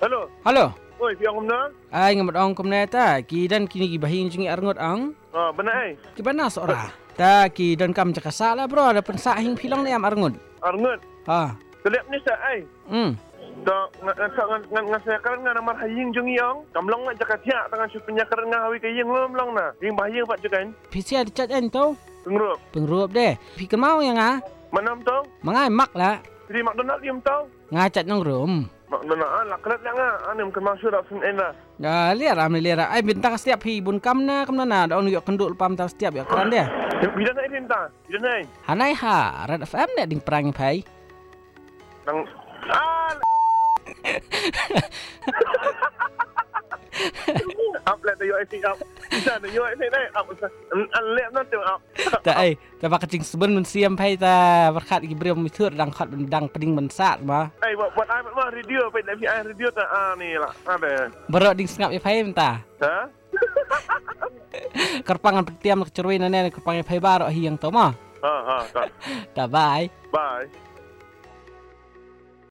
Halo. Halo. Oi, piang kumna? Ai ngamot ong kumna ta, ki dan kini ki bahin jingi arngot ang. Benar ai. Ki bana sora. Ta ki dan kam cakasa lah bro, ada pensa hing pilong ni am arngot. Arngot. Ha. Kelip ni sa ai. Tak ngan saya kan ngan amar haying jungi yang. Kamlong nak jaga tiak tangan su penyakaran ngah hawi kaying long na. Hing bahaya pak jagan. Pisi ada cat en tu. Pengrup. Pengrup deh. Pikir mau yang ah. Manam tau? Mangai mak lah. Jadi McDonald diam tau? Ngacat nang room. McDonald lah kelat yang ah. Ane mungkin masuk dak sun en lah. Dah lihat am lihat. Ai bintang setiap hi bun kam na daun yok kenduk pam ta setiap ya keran dia. Bidan ai bintang. Bidan ai. Hanai ha, Red FM nek ding perang pai. Nang up let the UIC up. Bisa the UIC naik up. Lep nanti up. Tak ai, ta ba kacing seben mun siam pai ta berkat ki brem mi thur dang khat dang peding men sat ma. Ai buat ai mah radio pe lebih ai radio ta ni lah. Ada. Berok ding sengap ya pai ta. Ha? Kerpangan petiam kecerwin ane kerpangan pai barok hi yang to ma. Ha. Ta bye. Bye.